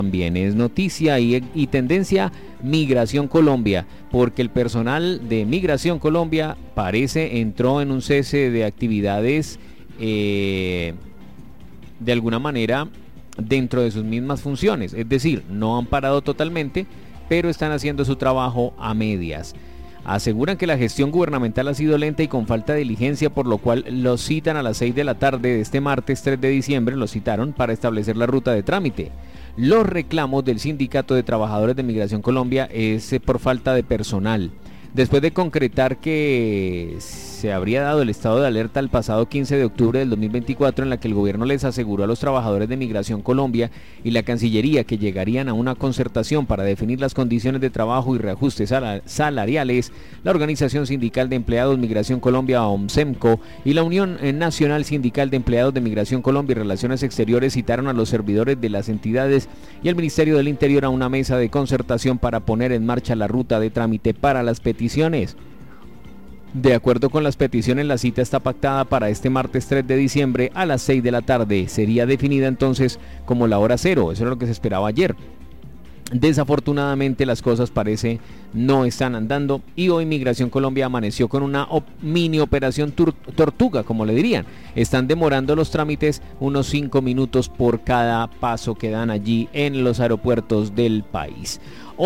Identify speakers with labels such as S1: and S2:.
S1: También es noticia y tendencia Migración Colombia, porque el personal de Migración Colombia entró en un cese de actividades de alguna manera dentro de sus mismas funciones, es decir, no han parado totalmente, pero están haciendo su trabajo a medias. Aseguran que la gestión gubernamental ha sido lenta y con falta de diligencia, por lo cual los citan a las 6 de la tarde de este martes 3 de diciembre, los citaron para establecer la ruta de trámite. Los reclamos del Sindicato de Trabajadores de Migración Colombia es por falta de personal. Después de concretar que se habría dado el estado de alerta el pasado 15 de octubre del 2024, en la que el gobierno les aseguró a los trabajadores de Migración Colombia y la Cancillería que llegarían a una concertación para definir las condiciones de trabajo y reajustes salariales, la Organización Sindical de Empleados Migración Colombia, OMSEMCO, y la Unión Nacional Sindical de Empleados de Migración Colombia y Relaciones Exteriores citaron a los servidores de las entidades y al Ministerio del Interior a una mesa de concertación para poner en marcha la ruta de trámite para las peticiones. De acuerdo con las peticiones, la cita está pactada para este martes 3 de diciembre a las 6 de la tarde. Sería definida entonces como la hora cero, eso era lo que se esperaba ayer. Desafortunadamente las cosas parece no están andando y hoy Migración Colombia amaneció con una mini operación tortuga, como le dirían. Están demorando los trámites unos 5 minutos por cada paso que dan allí en los aeropuertos del país.